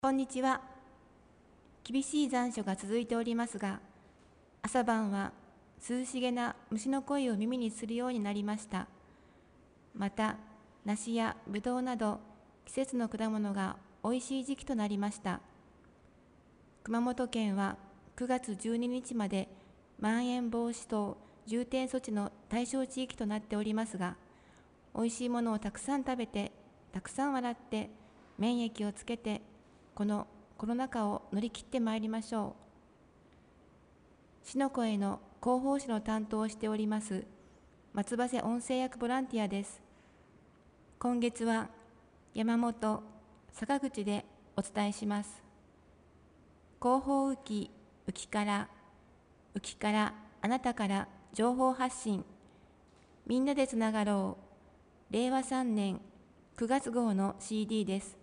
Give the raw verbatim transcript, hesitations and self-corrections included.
こんにちは。厳しい残暑が続いておりますが、朝晩は涼しげな虫の声を耳にするようになりました。また、梨やぶどうなど季節の果物がおいしい時期となりました。熊本県はくがつじゅうににちまでまん延防止等重点措置の対象地域となっておりますが、おいしいものをたくさん食べて、たくさん笑って、免疫をつけて、このコロナ禍を乗り切ってまいりましょう。市の声の広報誌の担当をしております松葉瀬音声役ボランティアです。今月は山本、坂口でお伝えします。広報浮き、浮きから、浮きからあなたから情報発信、みんなでつながろう、れいわさんねんくがつ号の シーディー です。